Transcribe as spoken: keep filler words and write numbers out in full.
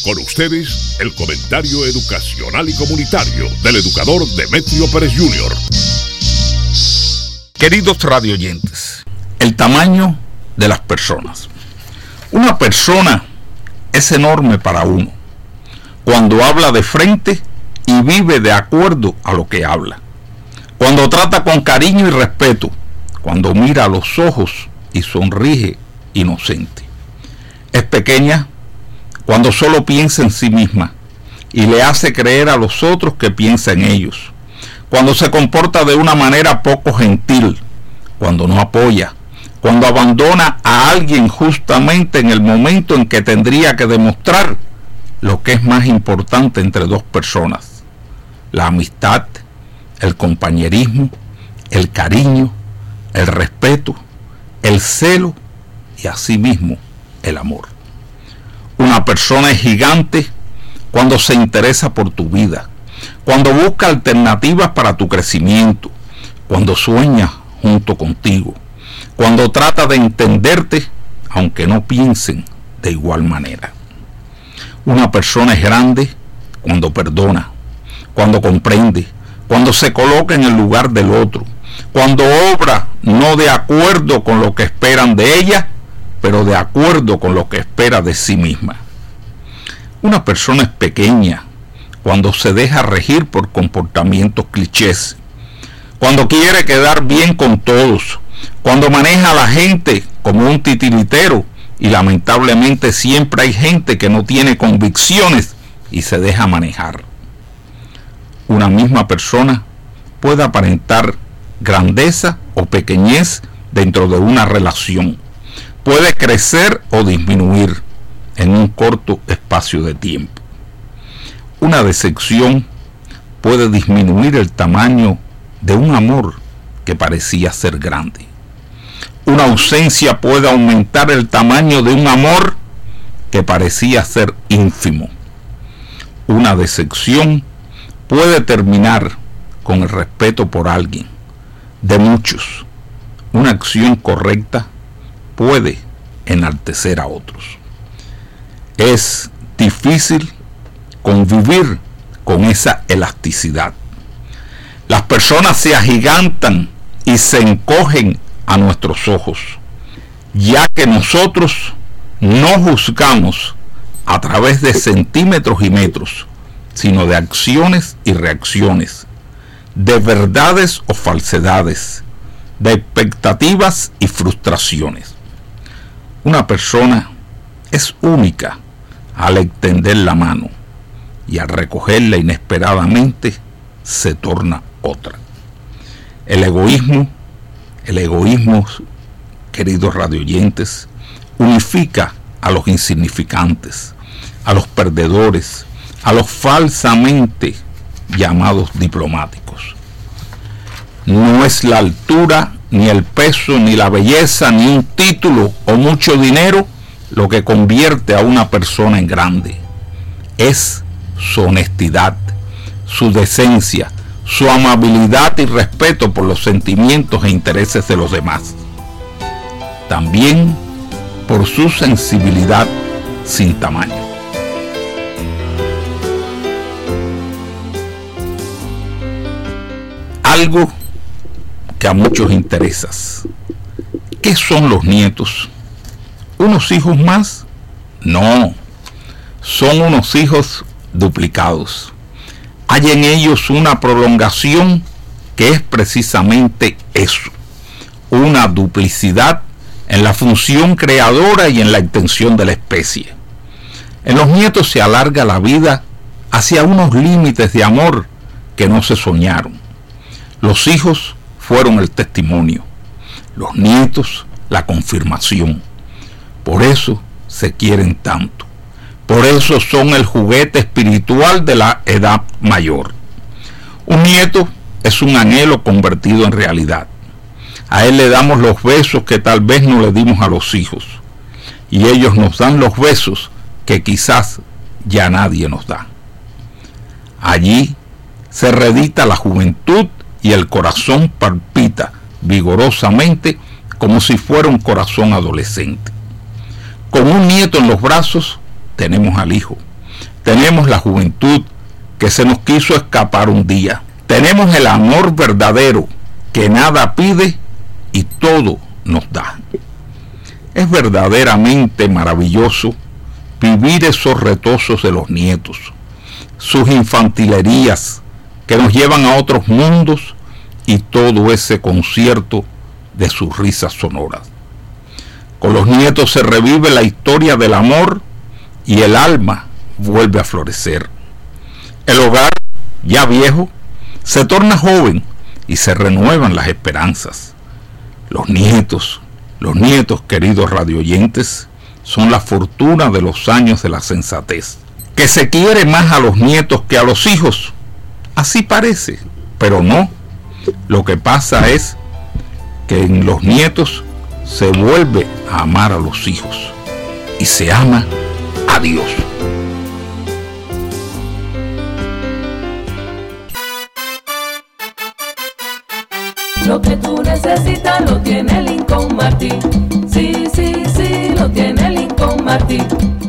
Con ustedes, el comentario educacional y comunitario del educador Demetrio Pérez junior Queridos radioyentes, el tamaño de las personas. Una persona es enorme para uno cuando habla de frente y vive de acuerdo a lo que habla, cuando trata con cariño y respeto, cuando mira a los ojos y sonríe inocente. Es pequeña cuando solo piensa en sí misma y le hace creer a los otros que piensa en ellos, cuando se comporta de una manera poco gentil, cuando no apoya, cuando abandona a alguien justamente en el momento en que tendría que demostrar lo que es más importante entre dos personas: la amistad, el compañerismo, el cariño, el respeto, el celo y asimismo el amor. Una persona es gigante cuando se interesa por tu vida, cuando busca alternativas para tu crecimiento, cuando sueña junto contigo, cuando trata de entenderte aunque no piensen de igual manera. Una persona es grande cuando perdona, cuando comprende, cuando se coloca en el lugar del otro, cuando obra no de acuerdo con lo que esperan de ella, pero de acuerdo con lo que espera de sí misma. Una persona es pequeña cuando se deja regir por comportamientos clichés, cuando quiere quedar bien con todos, cuando maneja a la gente como un titiritero, y lamentablemente siempre hay gente que no tiene convicciones y se deja manejar. Una misma persona puede aparentar grandeza o pequeñez dentro de una relación. Puede crecer o disminuir en un corto espacio de tiempo. Una decepción puede disminuir el tamaño de un amor que parecía ser grande. Una ausencia puede aumentar el tamaño de un amor que parecía ser ínfimo. Una decepción puede terminar con el respeto por alguien, de muchos. Una acción correcta puede enaltecer a otros. Es difícil convivir con esa elasticidad. Las personas se agigantan y se encogen a nuestros ojos, ya que nosotros no juzgamos a través de centímetros y metros, sino de acciones y reacciones, de verdades o falsedades, de expectativas y frustraciones. Una persona es única al extender la mano y al recogerla inesperadamente se torna otra. El egoísmo, el egoísmo, queridos radioyentes, unifica a los insignificantes, a los perdedores, a los falsamente llamados diplomáticos. No es la altura, ni el peso, ni la belleza, ni un título o mucho dinero lo que convierte a una persona en grande. Es su honestidad, su decencia, su amabilidad y respeto por los sentimientos e intereses de los demás. También por su sensibilidad sin tamaño. Algo que a muchos interesa. ¿Qué son los nietos? ¿Unos hijos más? No, son unos hijos duplicados. Hay en ellos una prolongación que es precisamente eso, una duplicidad en la función creadora y en la extensión de la especie. En los nietos se alarga la vida hacia unos límites de amor que no se soñaron. Los hijos fueron el testimonio, los nietos la confirmación. Por eso se quieren tanto. Por eso son el juguete espiritual de la edad mayor. Un nieto es un anhelo convertido en realidad. A él le damos los besos que tal vez no le dimos a los hijos. Y ellos nos dan los besos que quizás ya nadie nos da. Allí se reedita la juventud y el corazón palpita vigorosamente como si fuera un corazón adolescente. Con un nieto en los brazos tenemos al hijo. Tenemos la juventud que se nos quiso escapar un día. Tenemos el amor verdadero que nada pide y todo nos da. Es verdaderamente maravilloso vivir esos retosos de los nietos, sus infantilerías que nos llevan a otros mundos y todo ese concierto de sus risas sonoras. Con los nietos se revive la historia del amor y el alma vuelve a florecer. El hogar, ya viejo, se torna joven y se renuevan las esperanzas. Los nietos, los nietos, queridos radioyentes, son la fortuna de los años de la sensatez. Que se quiere más a los nietos que a los hijos, así parece, pero no. Lo que pasa es que en los nietos se vuelve a amar a los hijos y se ama a Dios. Lo que tú necesitas lo tiene Lincoln Martin. Sí, sí, sí, lo tiene Lincoln Martin.